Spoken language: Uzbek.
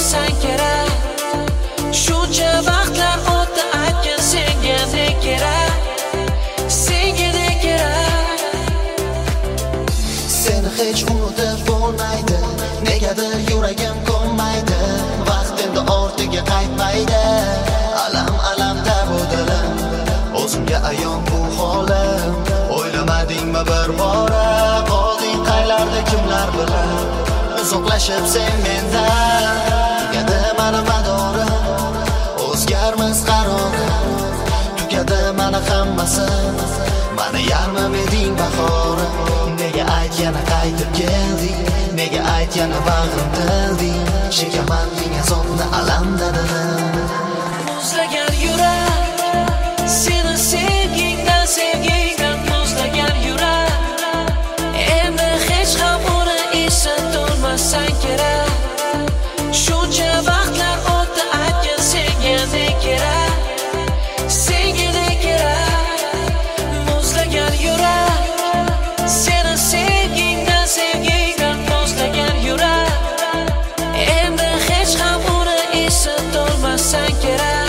to'lmasang kerak. Shuncha vaqtlar o'tdi, aytgan senga ne kerak, senga ne kerak. Seni hech unutib bo'lmaydi, negadir yuragim ko'nmaydi. Vaqt endi ortiga qaytmaydi, alam-alamda bu dilim, o'zimga ayon bu holim. O'ylamadingmi bir bora, qolding qaylarda kimlar bilan, uzoqlashib sen mendan. Tugadi mani madorim, o'zgarmas qarorim, tugadi mani hammasi, mani yarmim eding bahorim. Nega ayt yana qaytib kelding, nega ayt yana bag'rim tilding, chekaman deng azobni alamda dilim. Muzlagan yurak, seni sevgingdan muzlagan yurak. Endi hech ham uni eslatolmasang kerak. Shuncha vaqtlar o'tdi, aytgan senga ne kerak, senga ne kerak. Muzlagan yurak, seni sevgingdan muzlagan yurak. Endi hech ham uni eslatolmasang kerak.